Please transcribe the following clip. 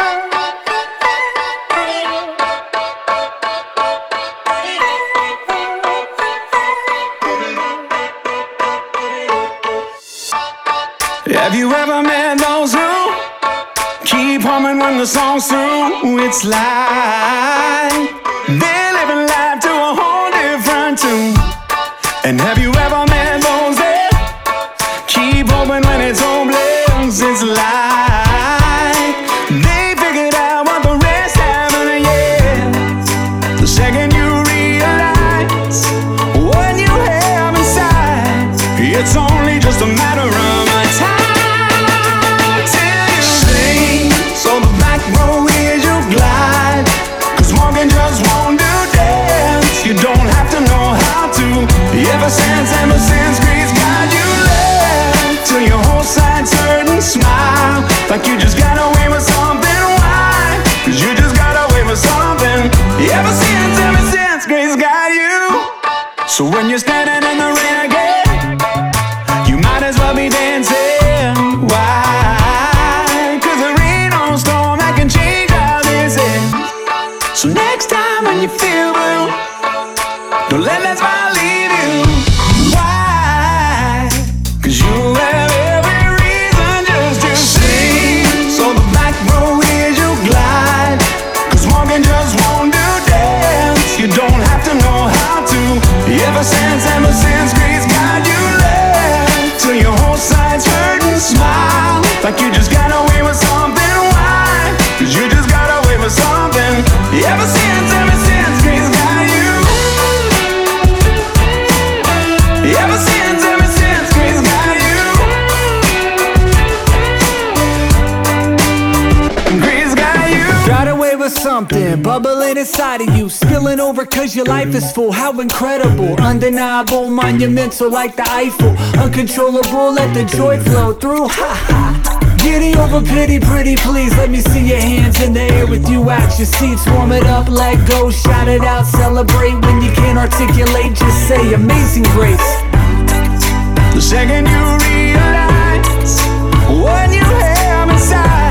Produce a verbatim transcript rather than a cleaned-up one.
Have you ever met those who keep humming when the song's through? It's like they're living life to a whole different tune. And have you ever met those that keep hoping when it's hopeless? It's like they figured out what the rest haven't yet. The second you realize what you have inside, it's only just a matter of time. So the back row is your glide, 'cause walking just won't do dance. You don't have to know how to. Ever since, ever since grace got you left, till your whole side's hurt and smile like you just got away with something. Why? 'Cause you just got away with something. Ever since, ever since grace got you. So when you're standing in the rain again, you might as well be dancing. Why? So next time when you feel blue, don't let that smile leave you. Why? 'Cause you have every reason just to sing. So the back row is your glide, 'cause walking just won't do dance. You don't have to know how to. Ever since, ever since grace got you left, till your whole side's hurt and smile like you just got away with something. Why? 'Cause you just got away with something. Ever since, ever since grace got you. Ever since, ever since grace got you. Grace got you. Got away with something bubbling inside of you, spilling over 'cause your life is full. How incredible, undeniable, monumental like the Eiffel. Uncontrollable, let the joy flow through. Ha ha. Giddy over pity, pretty please. Let me see your hands in the air with you at your seats. Warm it up, let go, shout it out, celebrate. When you can't articulate, just say amazing grace. The second you realize what you have inside,